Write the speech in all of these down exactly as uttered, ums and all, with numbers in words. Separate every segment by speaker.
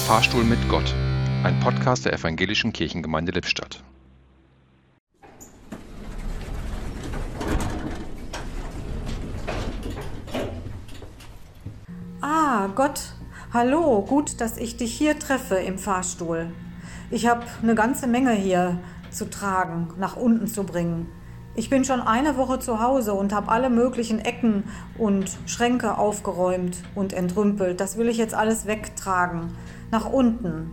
Speaker 1: Fahrstuhl mit Gott, ein Podcast der Evangelischen Kirchengemeinde Lippstadt.
Speaker 2: Ah, Gott, hallo, gut, dass ich dich hier treffe im Fahrstuhl. Ich habe eine ganze Menge hier zu tragen, nach unten zu bringen. Ich bin schon eine Woche zu Hause und habe alle möglichen Ecken und Schränke aufgeräumt und entrümpelt. Das will ich jetzt alles wegtragen, nach unten.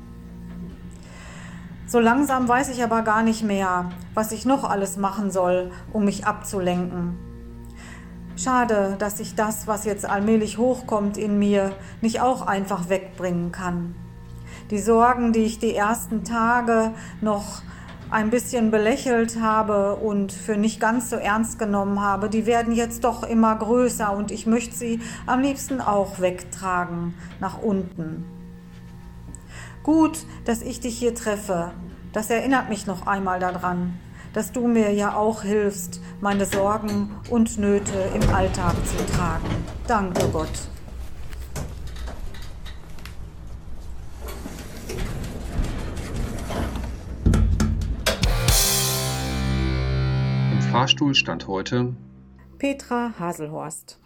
Speaker 2: So langsam weiß ich aber gar nicht mehr, was ich noch alles machen soll, um mich abzulenken. Schade, dass ich das, was jetzt allmählich hochkommt in mir, nicht auch einfach wegbringen kann. Die Sorgen, die ich die ersten Tage noch ein bisschen belächelt habe und für nicht ganz so ernst genommen habe, die werden jetzt doch immer größer und ich möchte sie am liebsten auch wegtragen, nach unten. Gut, dass ich dich hier treffe. Das erinnert mich noch einmal daran, dass du mir ja auch hilfst, meine Sorgen und Nöte im Alltag zu tragen. Danke, Gott.
Speaker 1: Im Fahrstuhl stand heute
Speaker 2: Petra Haselhorst.